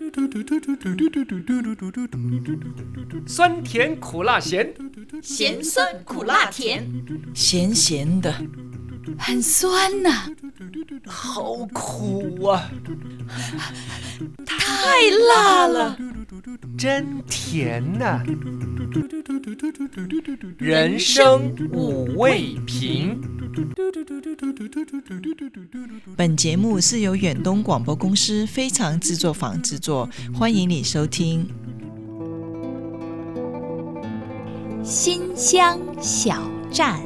酸甜苦辣咸， 咸酸苦辣甜， 咸咸的， 很酸呐、 好苦啊！ 太辣了， 真甜呐、人生五味瓶。 本节目是由远东广播公司非常制作坊制作，欢迎你收听。 馨香小站。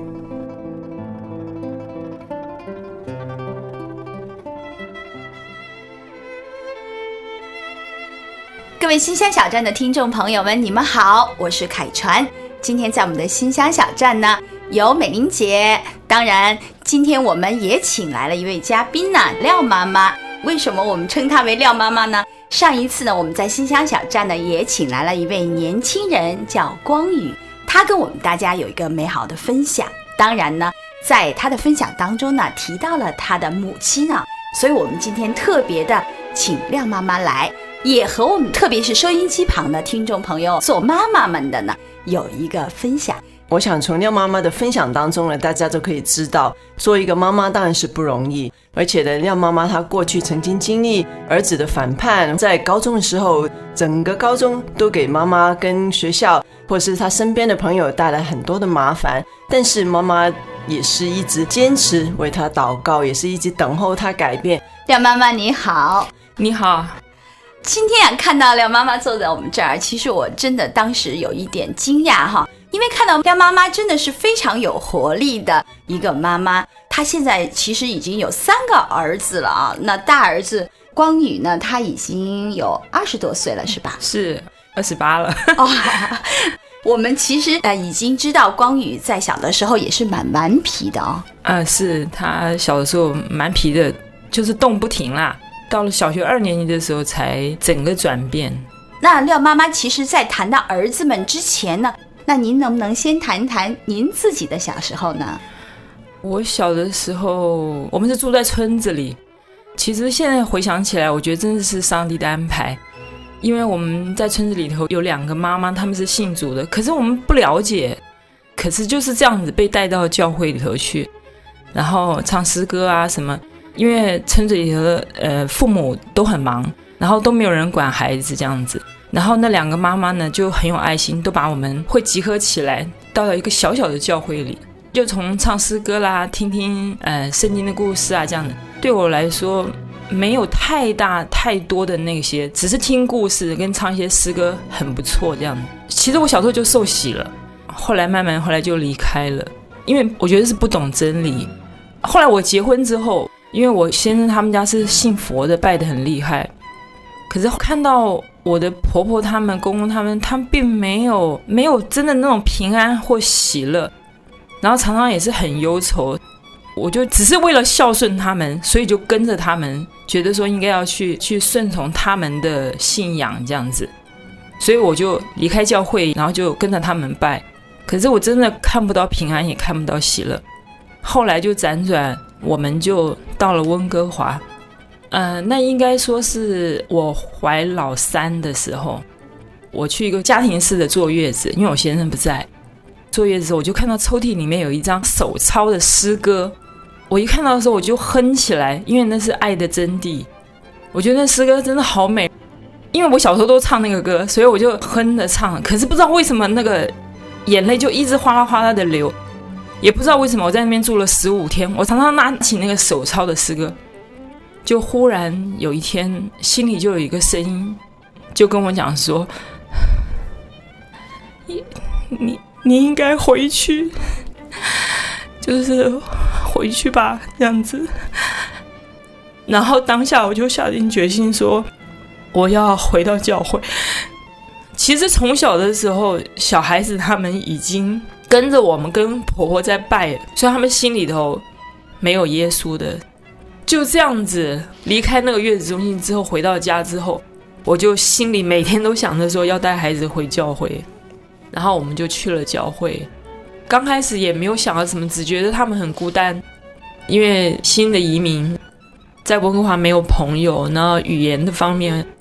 各位馨香小站的听众朋友们，你们好，我是凯传。今天在我们的馨香小站呢，有美玲姐，当然今天我们也请来了一位嘉宾呢，廖妈妈。为什么我们称她为廖妈妈呢？上一次呢，我们在馨香小站呢也请来了一位年轻人，叫光宇，他跟我们大家有一个美好的分享。当然呢，在他的分享当中呢，提到了他的母亲啊，所以我们今天特别的请廖妈妈来，也和我们特别是收音机旁的听众朋友做妈妈们的呢有一个分享。 我想从廖妈妈的分享当中呢，大家都可以知道，做一个妈妈当然是不容易，而且呢，廖妈妈她过去曾经经历儿子的反叛，在高中的时候，整个高中都给妈妈跟学校或是她身边的朋友带来很多的麻烦，但是妈妈也是一直坚持为她祷告，也是一直等候她改变。 廖妈妈你好。 你好。 今天看到廖妈妈坐在我们这儿，其实我真的当时有一点惊讶哈，因为看到廖妈妈真的是非常有活力的一个妈妈。她现在其实已经有3个儿子了啊，那大儿子光宇呢，他已经有20多岁了是吧？ 是28了。 哦，我们其实已经知道光宇在小的时候也是蛮顽皮的哦。 是他小的时候蛮皮的，就是动不停啦。到了小学2年级的时候才整个转变。 那廖妈妈其实在谈到儿子们之前呢，那您能不能先谈谈您自己的小时候呢？ 我小的时候我们是住在村子里，其实现在回想起来，我觉得真的是上帝的安排。因为我们在村子里头有2个妈妈，她们是信主的，可是我们不了解，可是就是这样子被带到教会里头去，然后唱诗歌啊什么。因为村子里头的父母都很忙，然后都没有人管孩子这样子，然后那2个妈妈呢就很有爱心，都把我们会集合起来到了一个小小的教会里，就从唱诗歌啦，听听圣经的故事啊这样子。对我来说没有太多的那些，只是听故事跟唱一些诗歌很不错这样子。其实我小时候就受洗了，后来慢慢就离开了，因为我觉得是不懂真理。后来我结婚之后，因为我先生他们家是信佛的，拜得很厉害，可是看到我的婆婆他们公公他们并没有真的那种平安或喜乐，然后常常也是很忧愁。我就只是为了孝顺他们，所以就跟着他们，觉得说应该要去顺从他们的信仰这样子，所以我就离开教会，然后就跟着他们拜。可是我真的看不到平安，也看不到喜乐。后来就辗转，我们就到了温哥华。那应该说是我怀老3的时候，我去一个家庭式的坐月子，因为我先生不在。坐月子的时候，我就看到抽屉里面有一张手抄的诗歌，我一看到的时候我就哼起来，因为那是爱的真谛。我觉得那诗歌真的好美，因为我小时候都唱那个歌，所以我就哼着唱。可是不知道为什么那个眼泪就一直哗啦哗啦的流，也不知道为什么我在那边住了15天，我常常拿起那个手抄的诗歌，就忽然有一天心里就有一个声音就跟我讲说，你应该回去，就是回去吧这样子。然后当下我就下定决心说我要回到教会。其实从小的时候，小孩子他们已经跟着我们跟婆婆在拜，所以他们心里头没有耶稣的。就这样子离开那个月子中心之后，回到家之后，我就心里每天都想着说要带孩子回教会，然后我们就去了教会。刚开始也没有想到什么，只觉得他们很孤单，因为新的移民在温哥华没有朋友，然后语言的方面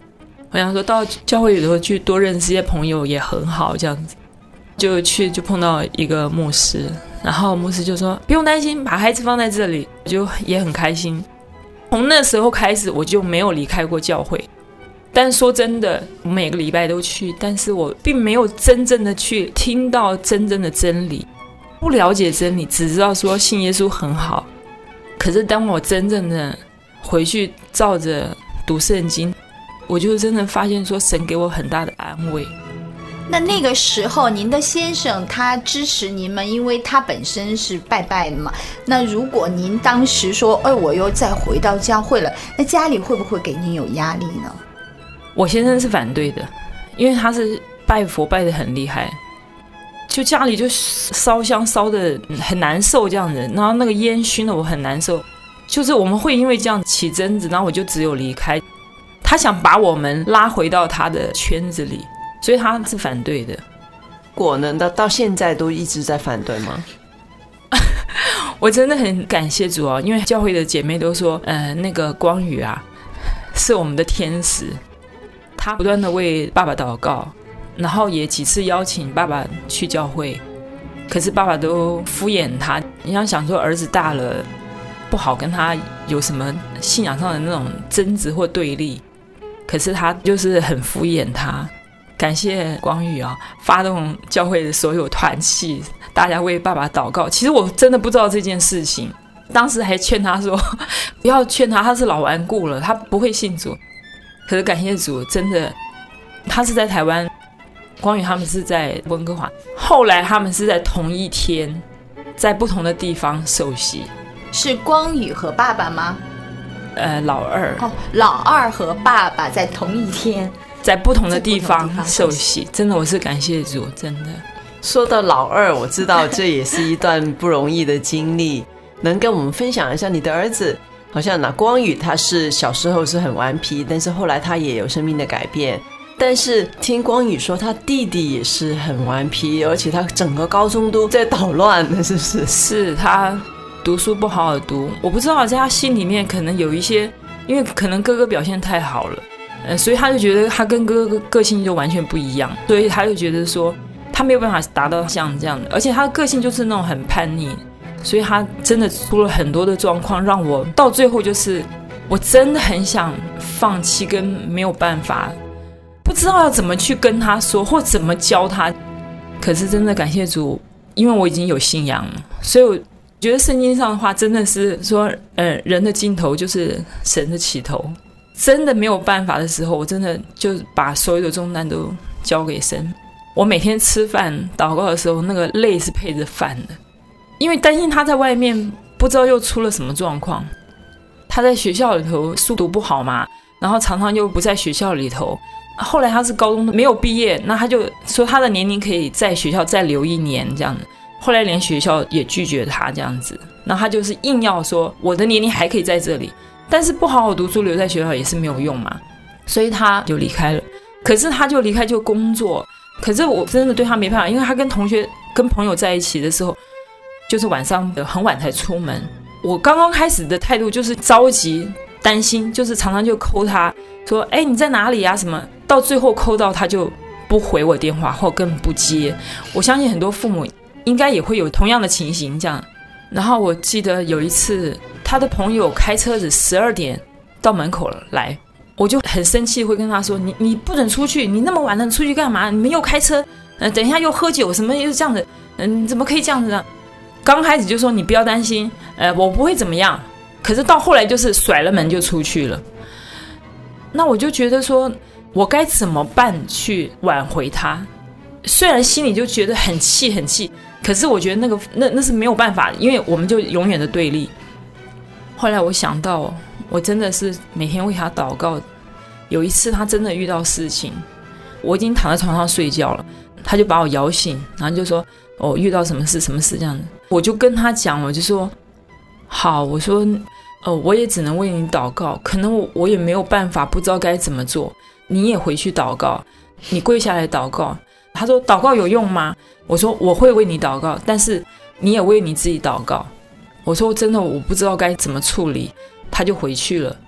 我想说到教会里头去多认识一些朋友也很好，这样子就碰到一个牧师，然后牧师就说不用担心，把孩子放在这里，我就也很开心。从那时候开始我就没有离开过教会，但说真的我每个礼拜都去，但是我并没有真正的去听到真正的真理，不了解真理，只知道说信耶稣很好。可是当我真正的回去照着读圣经，我就真的发现说神给我很大的安慰。 那个时候您的先生他支持您们，因为他本身是拜拜的嘛。那如果您当时说我又再回到教会了，那家里会不会给您有压力呢？ 我先生是反对的，因为他是拜佛拜得很厉害，就家里就烧香烧得很难受这样子，然后那个烟熏得我很难受，就是我们会因为这样起争执，然后我就只有离开。他想把我们拉回到他的圈子里，所以他是反对的。 果呢到现在都一直在反对吗？ 我真的很感谢主因为教会的姐妹都说那个光宇啊是我们的天使，他不断的为爸爸祷告，然后也几次邀请爸爸去教会，可是爸爸都敷衍他。你想说儿子大了不好跟他有什么信仰上的那种争执或对立，可是他就是很敷衍他。感谢光宇发动教会的所有团契，大家为爸爸祷告。其实我真的不知道这件事情，当时还劝他说不要劝他，他是老顽固了，他不会信主。可是感谢主，真的他是在台湾，光宇他们是在温哥华，后来他们是在同一天在不同的地方受洗。 是光宇和爸爸吗？ 老二老二和爸爸在同一天在不同的地方受洗，真的我是感谢主。真的说到老二，我知道这也是一段不容易的经历，能跟我们分享一下你的儿子？好像光宇他是小时候是很顽皮，但是后来他也有生命的改变。但是听光宇说他弟弟也是很顽皮，而且他整个高中都在捣乱，是不是？ 是，他读书不好好读，我不知道在他心里面可能有一些，因为可能哥哥表现太好了，所以他就觉得他跟哥哥个性就完全不一样，所以他就觉得说他没有办法达到像这样的，而且他的个性就是那种很叛逆，所以他真的出了很多的状况，让我到最后就是我真的很想放弃，跟没有办法，不知道要怎么去跟他说或怎么教他。可是真的感谢主，因为我已经有信仰了，所以我觉得圣经上的话真的是说人的尽头就是神的起头。真的没有办法的时候，我真的就把所有的重担都交给神。我每天吃饭祷告的时候，那个泪是配着饭的，因为担心他在外面不知道又出了什么状况。他在学校里头书读不好嘛，然后常常又不在学校里头，后来他是高中没有毕业，那他就说他的年龄可以在学校再留1年这样子，后来连学校也拒绝他这样子，那他就是硬要说我的年龄还可以在这里，但是不好好读书留在学校也是没有用嘛，所以他就离开了。可是他就离开就工作，可是我真的对他没办法，因为他跟同学跟朋友在一起的时候就是晚上很晚才出门。我刚刚开始的态度就是着急担心，就是常常就call他说你在哪里啊什么，到最后call到他就不回我电话或根本不接。我相信很多父母应该也会有同样的情形这样。然后我记得有一次他的朋友开车子12点到门口来，我就很生气，会跟他说你不准出去，你那么晚了出去干嘛，你们又开车等一下又喝酒什么又这样子，你怎么可以这样子呢？刚开始就说你不要担心，我不会怎么样，可是到后来就是甩了门就出去了。那我就觉得说我该怎么办去挽回他，虽然心里就觉得很气很气，可是我觉得那是没有办法，因为我们就永远的对立。后来我想到我真的是每天为他祷告。有一次他真的遇到事情，我已经躺在床上睡觉了，他就把我摇醒，然后就说遇到什么事这样子。我就跟他讲，我就说好，我说我也只能为你祷告，可能我也没有办法，不知道该怎么做，你也回去祷告，你跪下来祷告。他说祷告有用吗？我说我会为你祷告，但是你也为你自己祷告。我说真的我不知道该怎么处理。他就回去了，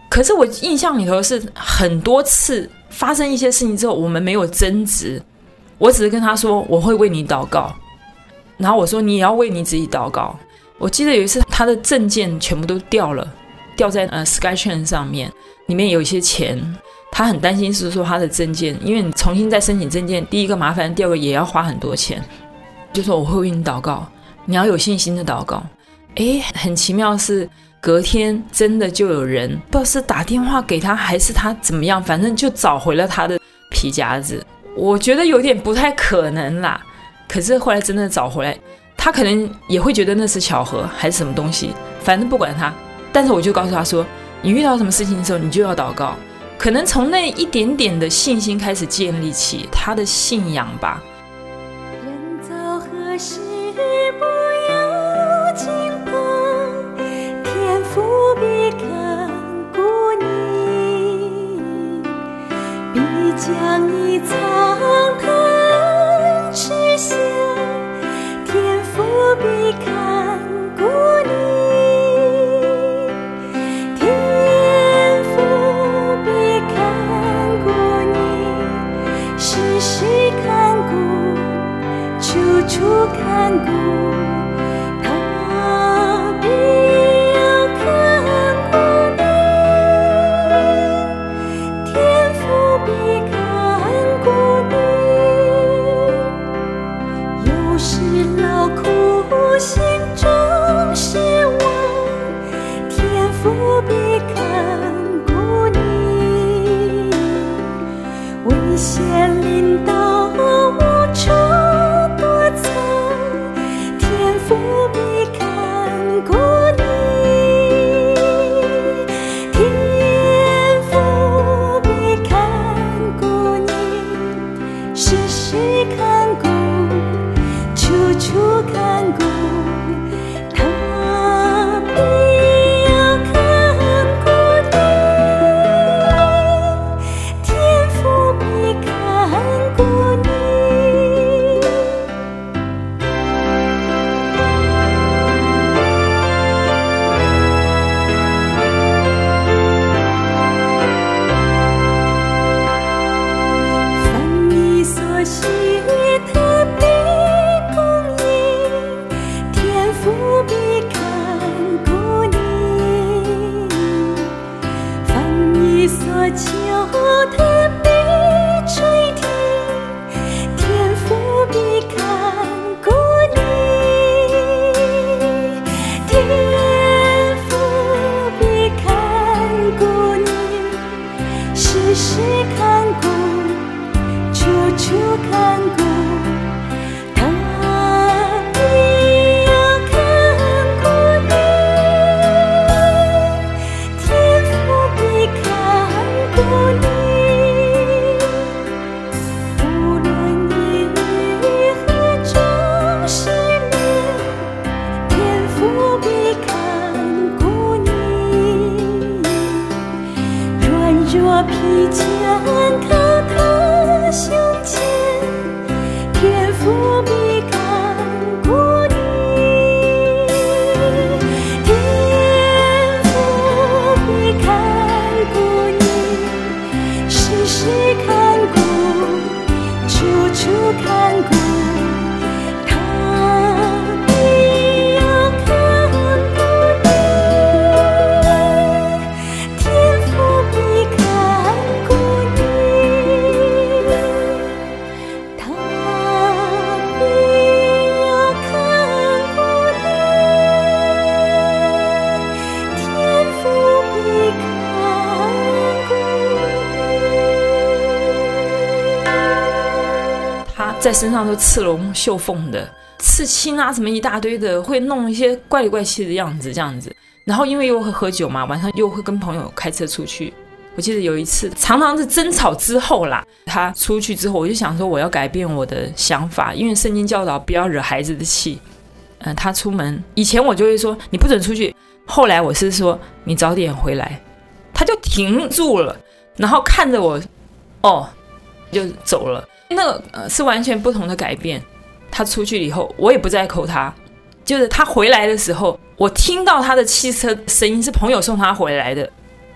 可是我印象里头是很多次发生一些事情之后，我们没有争执，我只是跟他说我会为你祷告，然后我说你也要为你自己祷告。我记得有一次他的证件全部都掉了，掉在Skytrain 上面，里面有一些钱，他很担心是说他的证件，因为你重新再申请证件，第一个麻烦，第二个也要花很多钱，就说我会为你祷告，你要有信心的祷告。很奇妙是隔天真的就有人不知道是打电话给他还是他怎么样，反正就找回了他的皮夹子。我觉得有点不太可能啦，可是后来真的找回来，他可能也会觉得那是巧合还是什么东西，反正不管他。但是我就告诉他说，你遇到什么事情的时候你就要祷告，可能从那一点点的信心开始建立起他的信仰吧。 人走何时不要惊慌，天父必看顾你，必将你藏探吃下，天父必看顾你，天父必看顾你，时时看顾，处处看顾，他必要看顾你，天父必看顾你，有时劳苦心中失望，天父必看顾你，危险临到无处躲藏，天父必看顾你，天父必看顾你，时时看顾，处处看顾，他必要看顾你，天父必看顾你。凡你所需，他必供应，天父必看顾你，凡你所求，他必垂听，天父必看顾你，天父必看顾你，时时看顾，处处看顾，他必要看顾你，天父必看顾你，无论你于何种试炼，天父必看顾你，软弱疲倦靠他胸前，天父必看顾你，天父必看顾你，时时看顾，处处看顾，他必要看顾你，天父必看顾你，他必要看顾你，天父必看顾你。 他在身上都刺龙绣凤的，刺青啊什么一大堆的，会弄一些怪里怪气的样子这样子。然后因为又会喝酒嘛，晚上又会跟朋友开车出去。我记得有一次常常是争吵之后啦，他出去之后我就想说我要改变我的想法，因为圣经教导不要惹孩子的气。他出门以前我就会说你不准出去，后来我是说你早点回来，他就停住了，然后看着我就走了。那个是完全不同的改变。他出去以后我也不再扣他，就是他回来的时候我听到他的汽车声音是朋友送他回来的，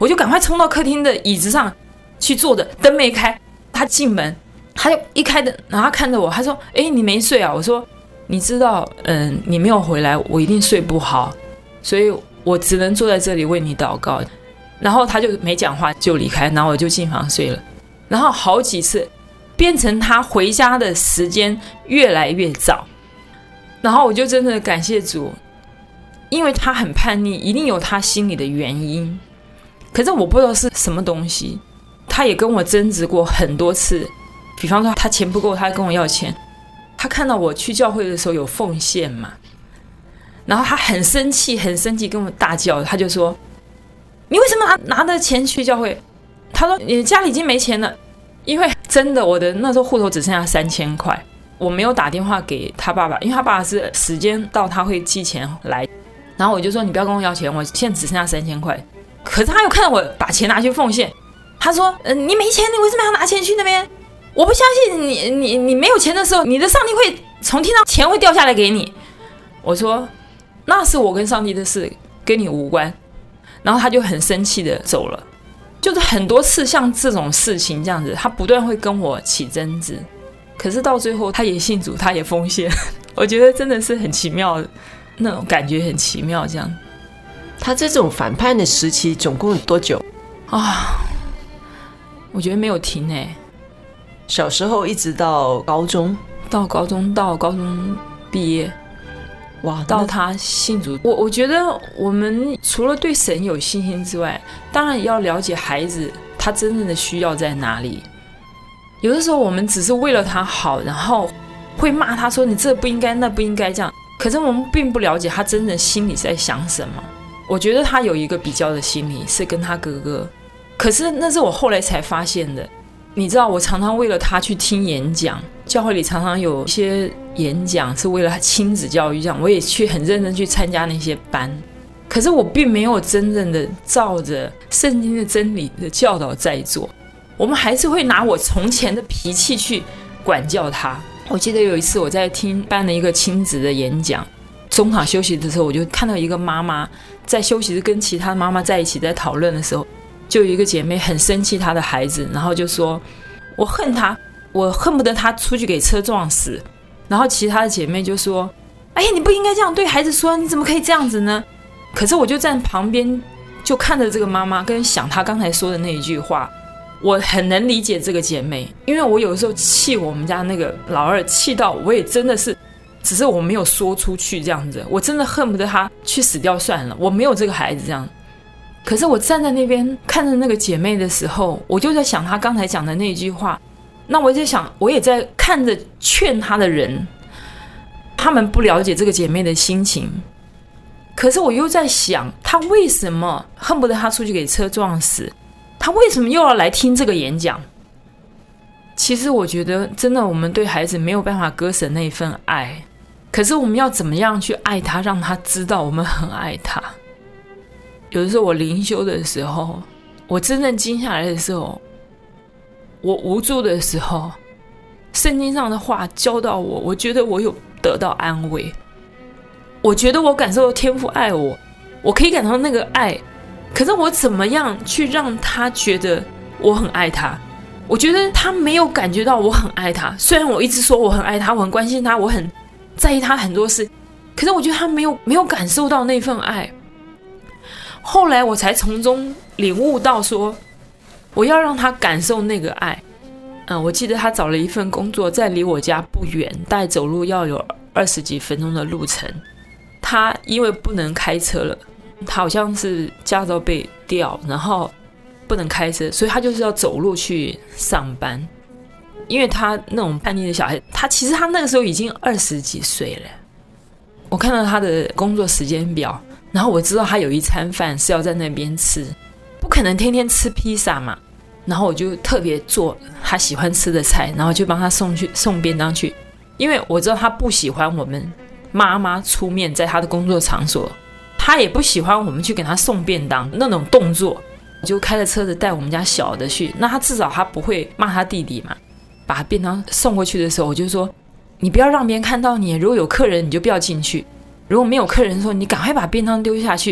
我就赶快冲到客厅的椅子上去坐着，灯没开。他进门，他就一开灯，然后他看着我，他说：“你没睡啊？”我说：“你知道，你没有回来，我一定睡不好，所以我只能坐在这里为你祷告。”然后他就没讲话就离开，然后我就进房睡了。然后好几次变成他回家的时间越来越早，然后我就真的感谢主，因为他很叛逆，一定有他心里的原因，可是我不知道是什么东西。他也跟我争执过很多次，比方说他钱不够，他跟我要钱。他看到我去教会的时候有奉献嘛，然后他很生气跟我大叫，他就说：“你为什么拿着钱去教会？”他说：“你家里已经没钱了。”因为真的我的那时候户头只剩下3000块，我没有打电话给他爸爸，因为他爸爸是时间到他会寄钱来，然后我就说：“你不要跟我要钱，我现在只剩下3000块。”可是他又看到我把钱拿去奉献，他说：“你没钱，你为什么要拿钱去那边？我不相信你没有钱的时候，你的上帝会从天上钱会掉下来给你。”我说：“那是我跟上帝的事，跟你无关。”然后他就很生气的走了。就是很多次像这种事情这样子，他不断会跟我起争执，可是到最后他也信主，他也奉献。我觉得真的是很奇妙的那种感觉，很奇妙这样。 他这种反叛的时期总共多久啊？我觉得没有停小时候一直到高中， 到高中毕业，哇，到他信主。我觉得我们除了对神有信心之外，当然也要了解孩子他真正的需要在哪里。有的时候我们只是为了他好，然后会骂他说你这不应该那不应该这样，可是我们并不了解他真正心里在想什么。我觉得他有一个比较的心理是跟他哥哥，可是那是我后来才发现的。你知道我常常为了他去听演讲，教会里常常有一些演讲是为了他亲子教育这样，我也去很认真去参加那些班，可是我并没有真正的照着圣经的真理的教导在做，我们还是会拿我从前的脾气去管教他。我记得有一次我在听办了一个亲子的演讲，中场休息的时候，我就看到一个妈妈在休息室跟其他妈妈在一起在讨论的时候，就有一个姐妹很生气她的孩子，然后就说我恨他，我恨不得他出去给车撞死。然后其他的姐妹就说哎呀，你不应该这样对孩子说，你怎么可以这样子呢？可是我就站旁边就看着这个妈妈跟想她刚才说的那一句话，我很能理解这个姐妹，因为我有时候气我们家那个老二，气到我也真的是只是我没有说出去这样子，我真的恨不得他去死掉算了，我没有这个孩子这样。可是我站在那边看着那个姐妹的时候，我就在想她刚才讲的那一句话，那我在想我也在看着劝她的人，他们不了解这个姐妹的心情，可是我又在想她为什么恨不得她出去给车撞死，她为什么又要来听这个演讲。其实我觉得真的我们对孩子没有办法割舍那一份爱，可是我们要怎么样去爱他，让他知道我们很爱他。有的时候我灵修的时候，我真正静下来的时候，我无助的时候，圣经上的话教到我，我觉得我有得到安慰，我觉得我感受到天父爱我，我可以感受那个爱，可是我怎么样去让他觉得我很爱他？我觉得他没有感觉到我很爱他，虽然我一直说我很爱他，我很关心他，我很在意他很多事，可是我觉得他没有感受到那份爱。后来我才从中领悟到说，我要让他感受那个爱。我记得他找了一份工作，在离我家不远，大概走路要有20几分钟的路程。他因为不能开车了，他好像是驾照被吊，然后不能开车，所以他就是要走路去上班。因为他那种叛逆的小孩，其实他那个时候已经20几岁了。我看到他的工作时间表，然后我知道他有一餐饭是要在那边吃，不可能天天吃披萨嘛，然后我就特别做他喜欢吃的菜，然后就帮他送便当去，因为我知道他不喜欢我们妈妈出面在他的工作场所，他也不喜欢我们去给他送便当那种动作，我就开着车子带我们家小的去，那他至少他不会骂他弟弟嘛。把便当送过去的时候，我就说你不要让别人看到你，如果有客人你就不要进去，如果没有客人的时候你赶快把便当丢下去，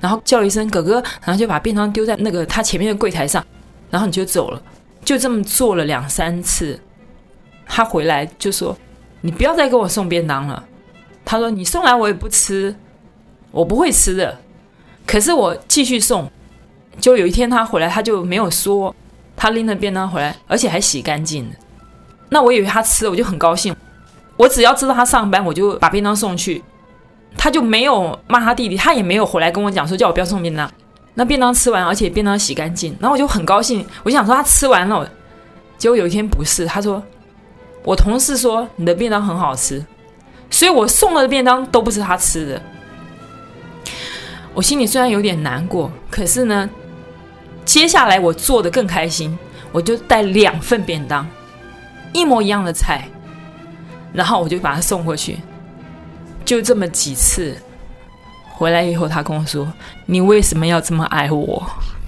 然后叫了一声哥哥，然后就把便当丢在那个他前面的柜台上，然后你就走了。就这么做了2-3次，他回来就说你不要再给我送便当了。他说你送来我也不吃，我不会吃的，可是我继续送。就有一天他回来，他就没有说，他拎着便当回来，而且还洗干净了。那我以为他吃了，我就很高兴。我只要知道他上班，我就把便当送去。他就没有骂他弟弟，他也没有回来跟我讲说叫我不要送便当。那便当吃完，而且便当洗干净，然后我就很高兴。我就想说他吃完了，结果有一天不是，他说我同事说你的便当很好吃，所以我送了的便当都不是他吃的。我心里虽然有点难过，可是呢，接下来我做的更开心，我就带2份便当，一模一样的菜，然后我就把它送过去。就这么几次，回来以后他跟我说你为什么要这么爱我。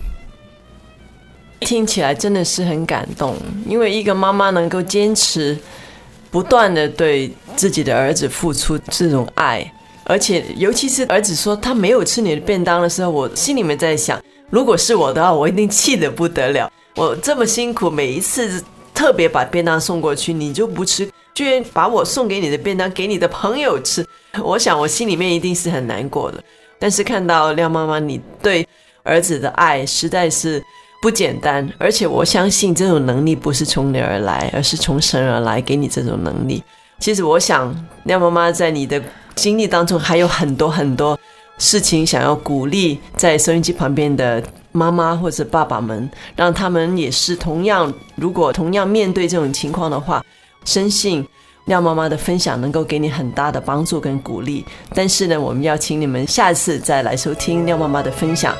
听起来真的是很感动，因为一个妈妈能够坚持不断的对自己的儿子付出这种爱，而且尤其是儿子说他没有吃你的便当的时候，我心里面在想，如果是我的话，我一定气得不得了。我这么辛苦，每一次特别把便当送过去，你就不吃，居然把我送给你的便当给你的朋友吃，我想我心里面一定是很难过的。但是看到廖妈妈你对儿子的爱实在是不简单，而且我相信这种能力不是从你而来，而是从神而来，给你这种能力。其实我想廖妈妈在你的经历当中还有很多很多事情想要鼓励在收音机旁边的妈妈或者爸爸们，让他们也是如果同样面对这种情况的话，深信廖妈妈的分享能够给你很大的帮助跟鼓励。但是呢，我们要请你们下次再来收听廖妈妈的分享。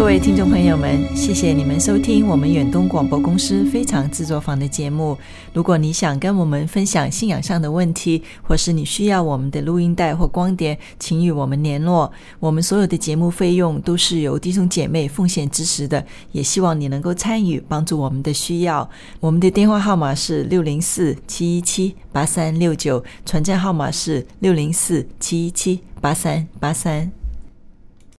各位听众朋友们，谢谢你们收听我们远东广播公司非常制作坊的节目。如果你想跟我们分享信仰上的问题，或是你需要我们的录音带或光碟，请与我们联络。我们所有的节目费用都是由弟兄姐妹奉献支持的，也希望你能够参与，帮助我们的需要。我们的电话号码是604-717-8369，传真号码是604-717-8383。